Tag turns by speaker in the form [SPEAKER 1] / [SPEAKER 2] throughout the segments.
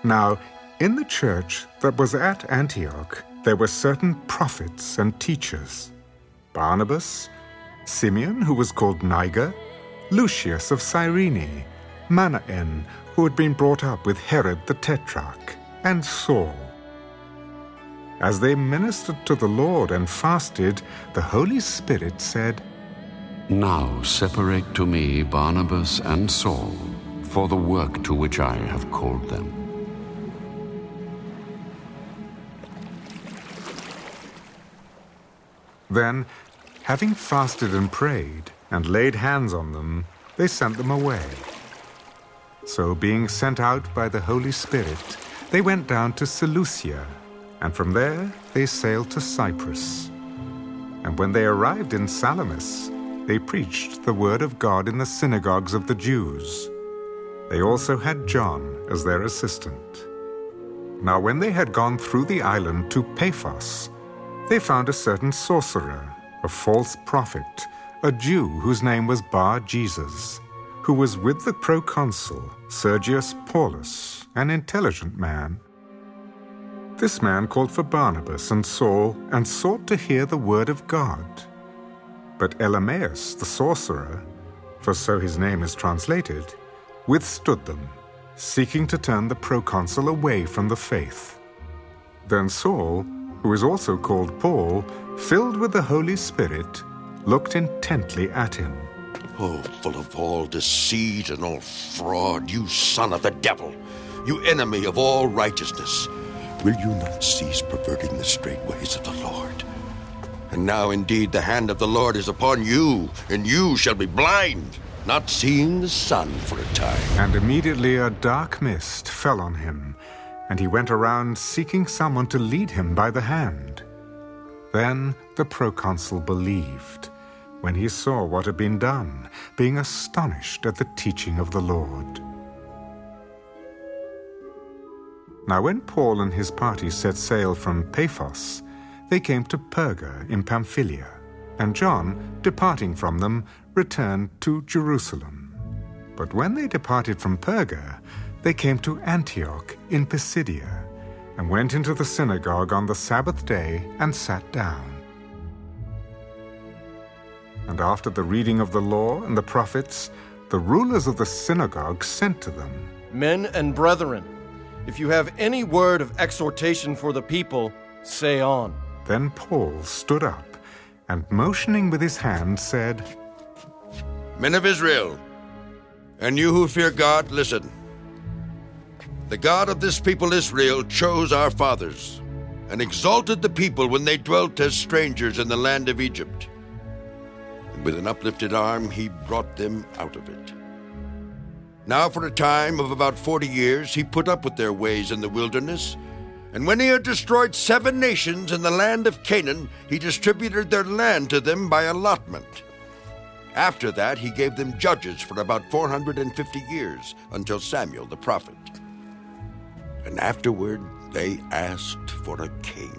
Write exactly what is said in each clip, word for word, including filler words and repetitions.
[SPEAKER 1] Now, in the church that was at Antioch, there were certain prophets and teachers: Barnabas, Simeon, who was called Niger, Lucius of Cyrene, Manaen, who had been brought up with Herod the Tetrarch, and Saul. As they ministered to the Lord and fasted, the Holy Spirit said,
[SPEAKER 2] "Now separate to me Barnabas and Saul for the work to which I have called them."
[SPEAKER 1] Then, having fasted and prayed, and laid hands on them, they sent them away. So, being sent out by the Holy Spirit, they went down to Seleucia, and from there they sailed to Cyprus. And when they arrived in Salamis, they preached the word of God in the synagogues of the Jews. They also had John as their assistant. Now when they had gone through the island to Paphos, they found a certain sorcerer, a false prophet, a Jew whose name was Bar-Jesus, who was with the proconsul Sergius Paulus, an intelligent man. This man called for Barnabas and Saul and sought to hear the word of God. But Elymaeus, the sorcerer, for so his name is translated, withstood them, seeking to turn the proconsul away from the faith. Then Saul, who is also called Paul, filled with the Holy Spirit, looked intently at him.
[SPEAKER 3] Oh, full of all deceit and all fraud, you son of the devil, you enemy of all righteousness, will you not cease perverting the straight ways of the Lord? And now indeed the hand of the Lord is upon you, and you shall be blind, not seeing the sun for a time.
[SPEAKER 1] And immediately a dark mist fell on him, and he went around seeking someone to lead him by the hand. Then the proconsul believed, when he saw what had been done, being astonished at the teaching of the Lord. Now when Paul and his party set sail from Paphos, they came to Perga in Pamphylia, and John, departing from them, returned to Jerusalem. But when they departed from Perga, they came to Antioch in Pisidia, and went into the synagogue on the Sabbath day and sat down. And after the reading of the law and the prophets, the rulers of the synagogue sent to them,
[SPEAKER 4] "Men and brethren, if you have any word of exhortation for the people, say on."
[SPEAKER 1] Then Paul stood up, and motioning with his hand, said,
[SPEAKER 3] Men of Israel, and you who fear God, listen. The God of this people Israel chose our fathers, and exalted the people when they dwelt as strangers in the land of Egypt. And with an uplifted arm he brought them out of it. Now for a time of about forty years he put up with their ways in the wilderness, and when he had destroyed seven nations in the land of Canaan, he distributed their land to them by allotment. After that he gave them judges for about four hundred fifty years, until Samuel the prophet. And afterward they asked for a king.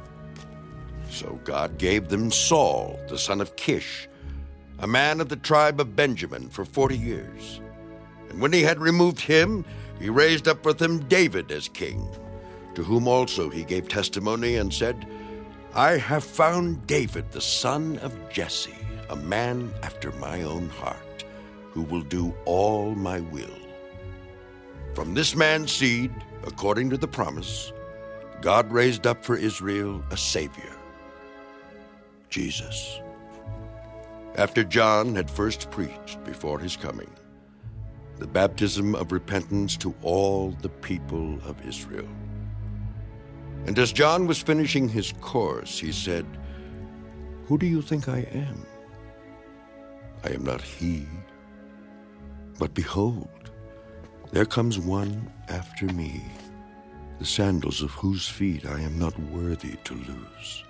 [SPEAKER 3] So God gave them Saul, the son of Kish, a man of the tribe of Benjamin, for forty years. And when he had removed him, he raised up for them David as king, to whom also he gave testimony and said, I have found David the son of Jesse, a man after my own heart, who will do all my will. From this man's seed, according to the promise, God raised up for Israel a Savior, Jesus. After John had first preached before his coming, the baptism of repentance to all the people of Israel. And as John was finishing his course, he said, Who do you think I am? I am not he, but behold, there comes one after me, the sandals of whose feet I am not worthy to loose.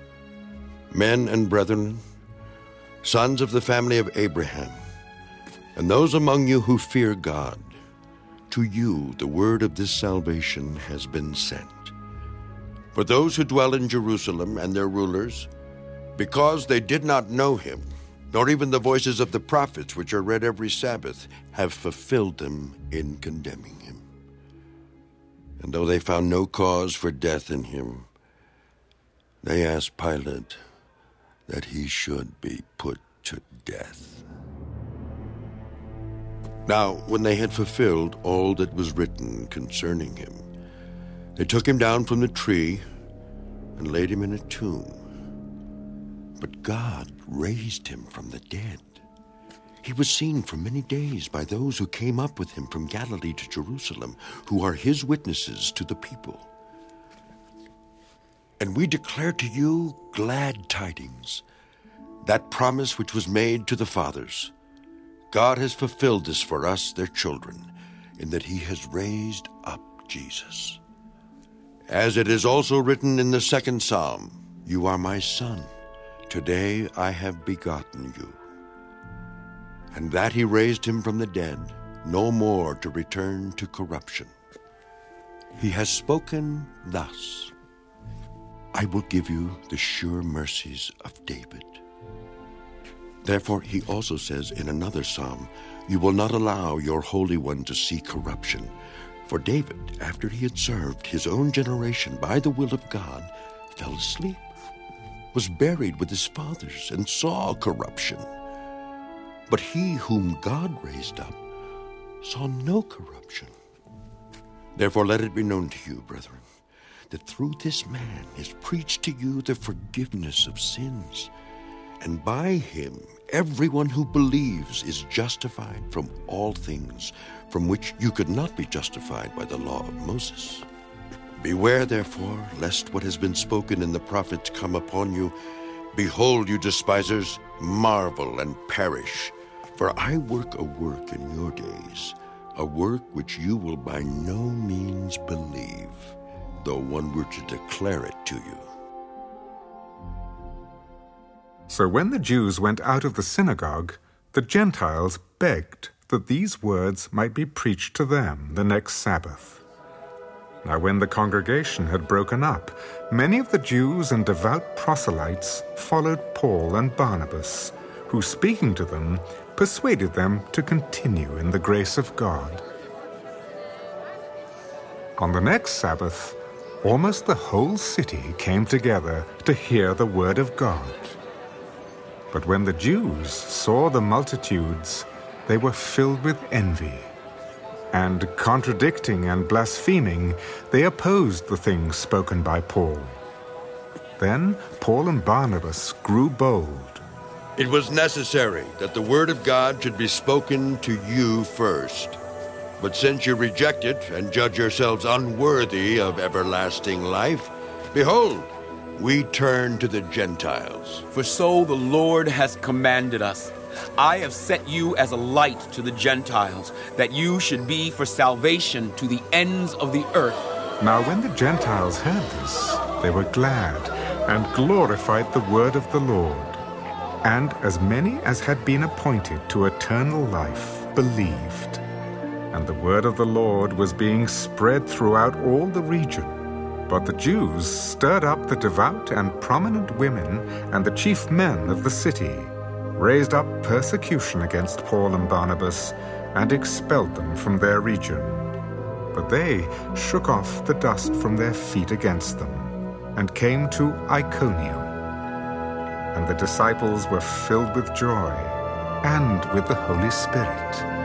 [SPEAKER 3] Men and brethren, sons of the family of Abraham, and those among you who fear God, to you the word of this salvation has been sent. For those who dwell in Jerusalem and their rulers, because they did not know him, nor even the voices of the prophets which are read every Sabbath, have fulfilled them in condemning him. And though they found no cause for death in him, they asked Pilate that he should be put to death. Now, when they had fulfilled all that was written concerning him, they took him down from the tree and laid him in a tomb. But God raised him from the dead. He was seen for many days by those who came up with him from Galilee to Jerusalem, who are his witnesses to the people. And we declare to you glad tidings, that promise which was made to the fathers. God has fulfilled this for us, their children, in that he has raised up Jesus. As it is also written in the second psalm, "You are my son, today I have begotten you." And that he raised him from the dead, no more to return to corruption. He has spoken thus, "I will give you the sure mercies of David." Therefore he also says in another psalm, "You will not allow your Holy One to see corruption." For David, after he had served his own generation by the will of God, fell asleep, was buried with his fathers, and saw corruption. But he whom God raised up saw no corruption. Therefore let it be known to you, brethren, that through this man is preached to you the forgiveness of sins, and by him everyone who believes is justified from all things from which you could not be justified by the law of Moses. Beware, therefore, lest what has been spoken in the prophets come upon you. Behold, you despisers, marvel and perish. For I work a work in your days, a work which you will by no means believe, though one were to declare it to you.
[SPEAKER 1] So when the Jews went out of the synagogue, the Gentiles begged that these words might be preached to them the next Sabbath. Now when the congregation had broken up, many of the Jews and devout proselytes followed Paul and Barnabas, who, speaking to them, persuaded them to continue in the grace of God. On the next Sabbath, almost the whole city came together to hear the word of God. But when the Jews saw the multitudes, they were filled with envy, and contradicting and blaspheming, they opposed the things spoken by Paul. Then Paul and Barnabas grew bold.
[SPEAKER 3] It was necessary that the word of God should be spoken to you first. But since you reject it and judge yourselves unworthy of everlasting life, behold, we turn to the Gentiles.
[SPEAKER 5] For so the Lord has commanded us. I have set you as a light to the Gentiles, that you should be for salvation to the ends of the earth.
[SPEAKER 1] Now when the Gentiles heard this, they were glad and glorified the word of the Lord. And as many as had been appointed to eternal life believed. And the word of the Lord was being spread throughout all the region. But the Jews stirred up the devout and prominent women and the chief men of the city, raised up persecution against Paul and Barnabas, and expelled them from their region. But they shook off the dust from their feet against them, and came to Iconium. And the disciples were filled with joy and with the Holy Spirit,